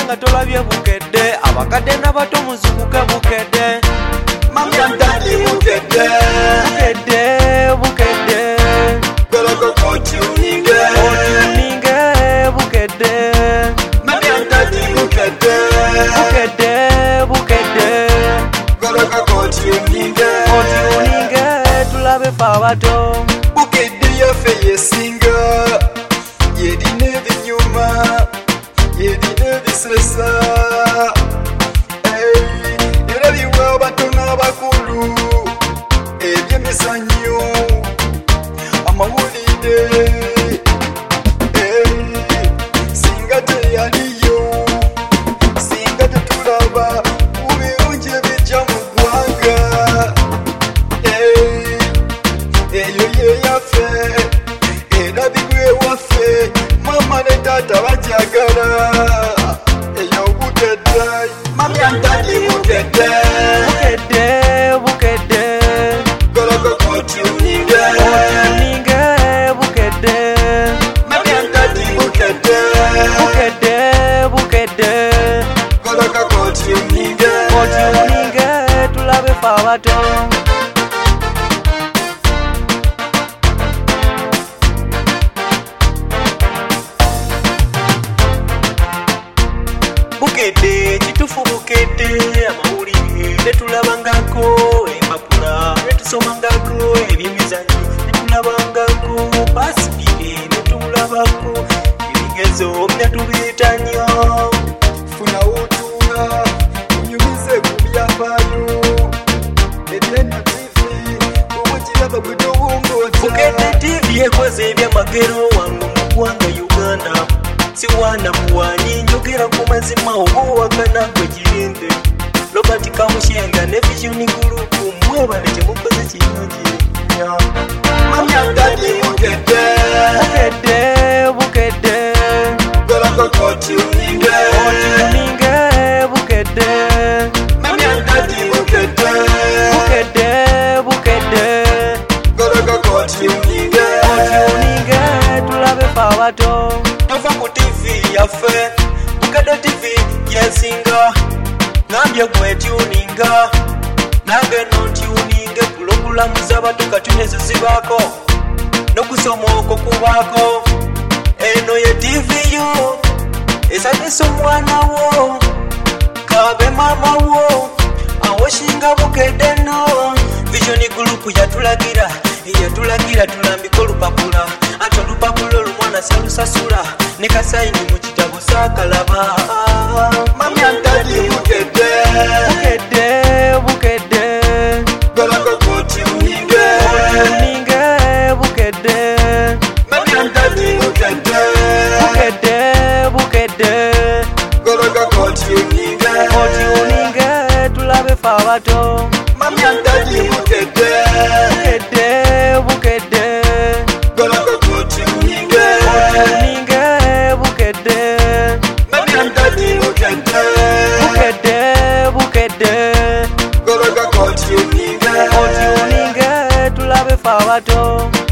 nga tolabye bukedde abakadde n'abato muzukuke bukedde Mami and daddy bukedde bukedde Goloko tuninge bukedde Mami and daddy bukedde Goloko tuninge tulabe fe abato bukedde yaffe yesinga yerina ebinyuma yerina ebisesa era biwa abato n'abakulu ebyemizannyo amawulire singa teyaliyo singa tetulaba ku birungi ebijja mu ggwanga eyo yeyaffe era bigwe waffe mama ne taata bajagala eyo bukedde mami and daddy bukedde goloko kutuninge bukedde mami and daddy bukedde goloko kutuninge tulabe fe abato bukedde kitufu bukedde amawulire netulabangako empapula netusomangako ebyemizannyo netulabangako pasipire netulabako ebigezo byatubiitanya funa otuula unyumize ku byafaayo etena tivi obwekiraba bwe towongota bukedde tv ekoze ebyamagero wange mu ggwanga uganda siwana muwanyi njogera ku mazima oba owagana gwe kirinde robert kamushenga ne vision group mwebale kyemukoze kirungi mami and daddy bukedde goloko kotuninge bukedde mami and daddy bukedde goloko kotuninge tulabe fe abato tova ku tv yaffe bukedde tv yesinga nambye gwe tuninga nange nontuninge pulogulamu z'abato katunezo zibaako n'okusoma okwo kubaako eno ye tv yo esanyusa omwana wo kabe mama wo awoshinga bukedde no vision group yatulagira tulambika olupapula ate olupapula olumwana salusasula ne kasayini mu kitabo saakalaba mami and daddy bukedde goloko kotuninge bukedde mami and daddy bukedde goloko kotuninge tulabe fe abato mami and daddy bukedde goloko kotuninge mami and daddy bukedde goloko kotuninge tulabe fe abato